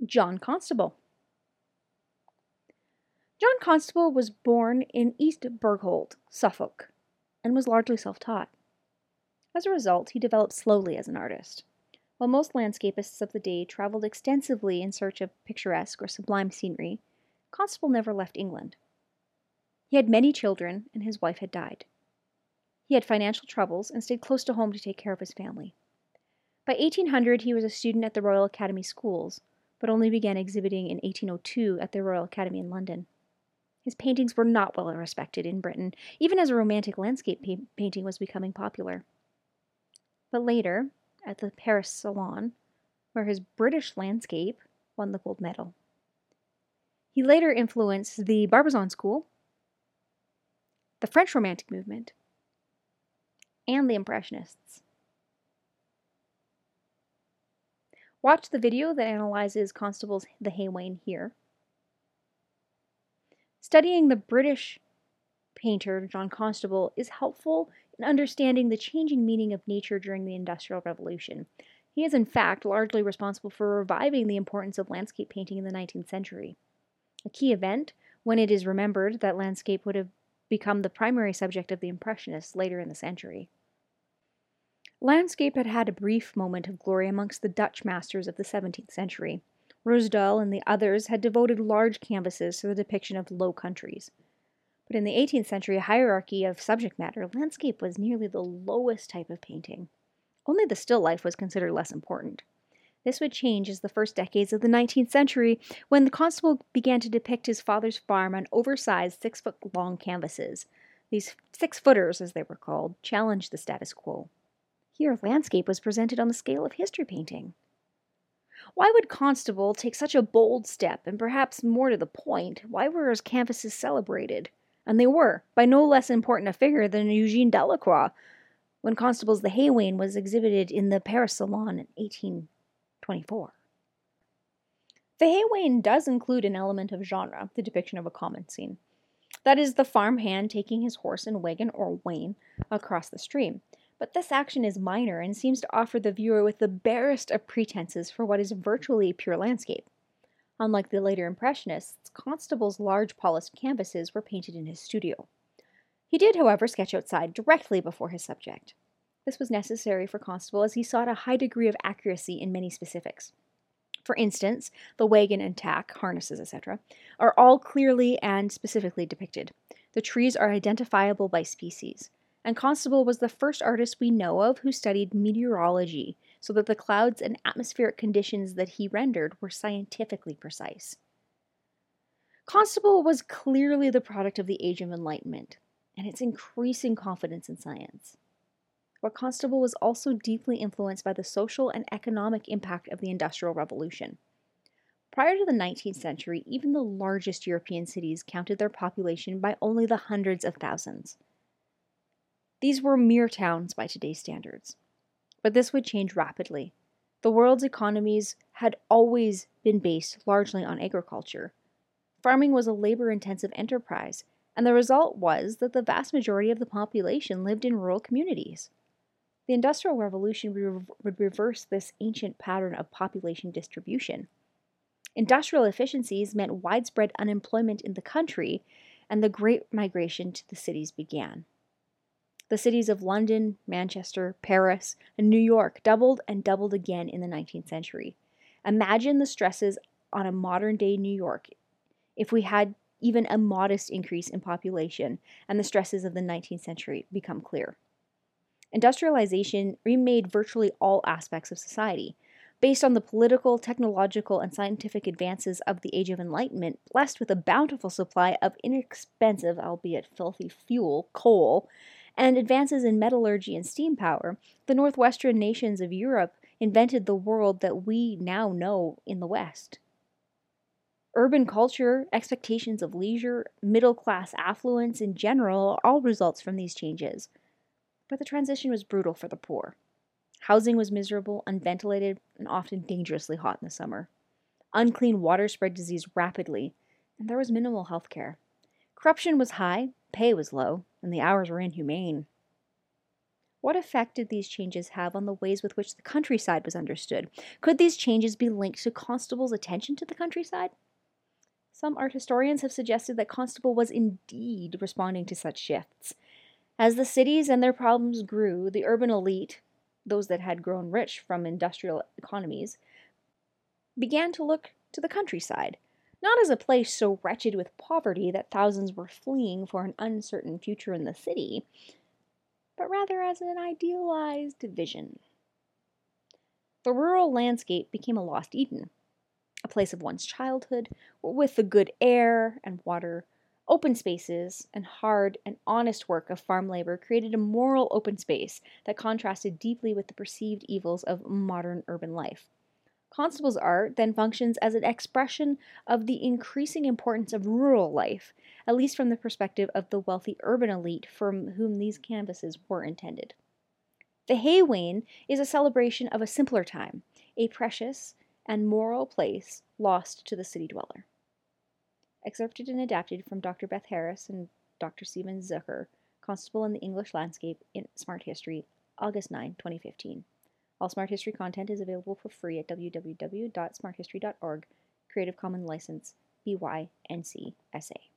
John Constable. John Constable was born in East Bergholt, Suffolk, and was largely self-taught. As a result, he developed slowly as an artist. While most landscapists of the day traveled extensively in search of picturesque or sublime scenery, Constable never left England. He had many children, and his wife had died. He had financial troubles and stayed close to home to take care of his family. By 1800, he was a student at the Royal Academy Schools, but only began exhibiting in 1802 at the Royal Academy in London. His paintings were not well respected in Britain, even as a romantic landscape painting was becoming popular. But later, at the Paris Salon, where his British landscape won the gold medal. He later influenced the Barbizon School, the French Romantic movement, and the Impressionists. Watch the video that analyzes Constable's The Hay here. Studying the British painter John Constable is helpful in understanding the changing meaning of nature during the Industrial Revolution. He is, in fact, largely responsible for reviving the importance of landscape painting in the 19th century. A key event, when it is remembered that landscape would have become the primary subject of the Impressionists later in the century. Landscape had had a brief moment of glory amongst the Dutch masters of the 17th century. Ruysdael and the others had devoted large canvases to the depiction of low countries. But in the 18th century hierarchy of subject matter, landscape was nearly the lowest type of painting. Only the still life was considered less important. This would change as the first decades of the 19th century, when the Constable began to depict his father's farm on oversized 6-foot-long canvases. These 6-footers, as they were called, challenged the status quo. Here, landscape was presented on the scale of history painting. Why would Constable take such a bold step, and perhaps more to the point, why were his canvases celebrated? And they were, by no less important a figure than Eugene Delacroix, when Constable's The Hay was exhibited in the Paris Salon in 1824. The Hay does include an element of genre, the depiction of a common scene. That is, the farm hand taking his horse and wagon, or wain, across the stream. But this action is minor and seems to offer the viewer with the barest of pretenses for what is virtually pure landscape. Unlike the later Impressionists, Constable's large polished canvases were painted in his studio. He did, however, sketch outside directly before his subject. This was necessary for Constable as he sought a high degree of accuracy in many specifics. For instance, the wagon and tack, harnesses, etc., are all clearly and specifically depicted. The trees are identifiable by species. And Constable was the first artist we know of who studied meteorology, so that the clouds and atmospheric conditions that he rendered were scientifically precise. Constable was clearly the product of the Age of Enlightenment, and its increasing confidence in science. But Constable was also deeply influenced by the social and economic impact of the Industrial Revolution. Prior to the 19th century, even the largest European cities counted their population by only the hundreds of thousands. These were mere towns by today's standards. But this would change rapidly. The world's economies had always been based largely on agriculture. Farming was a labor-intensive enterprise, and the result was that the vast majority of the population lived in rural communities. The Industrial Revolution would reverse this ancient pattern of population distribution. Industrial efficiencies meant widespread unemployment in the country, and the Great Migration to the cities began. The cities of London, Manchester, Paris, and New York doubled and doubled again in the 19th century. Imagine the stresses on a modern-day New York if we had even a modest increase in population and the stresses of the 19th century become clear. Industrialization remade virtually all aspects of society. Based on the political, technological, and scientific advances of the Age of Enlightenment, blessed with a bountiful supply of inexpensive, albeit filthy fuel, coal, and advances in metallurgy and steam power, the northwestern nations of Europe invented the world that we now know in the West. Urban culture, expectations of leisure, middle-class affluence in general all results from these changes. But the transition was brutal for the poor. Housing was miserable, unventilated, and often dangerously hot in the summer. Unclean water spread disease rapidly, and there was minimal health care. Corruption was high, pay was low, and the hours were inhumane. What effect did these changes have on the ways with which the countryside was understood? Could these changes be linked to Constable's attention to the countryside? Some art historians have suggested that Constable was indeed responding to such shifts. As the cities and their problems grew, the urban elite, those that had grown rich from industrial economies, began to look to the countryside, not as a place so wretched with poverty that thousands were fleeing for an uncertain future in the city, but rather as an idealized vision. The rural landscape became a lost Eden, a place of one's childhood, with the good air and water, open spaces, and hard and honest work of farm labor created a moral open space that contrasted deeply with the perceived evils of modern urban life. Constable's art then functions as an expression of the increasing importance of rural life, at least from the perspective of the wealthy urban elite for whom these canvases were intended. The Hay Wain is a celebration of a simpler time, a precious and moral place lost to the city dweller. Excerpted and adapted from Dr. Beth Harris and Dr. Stephen Zucker, Constable in the English Landscape in Smart History, August 9, 2015. All Smart History content is available for free at www.smarthistory.org. Creative Commons license, BY-NC SA.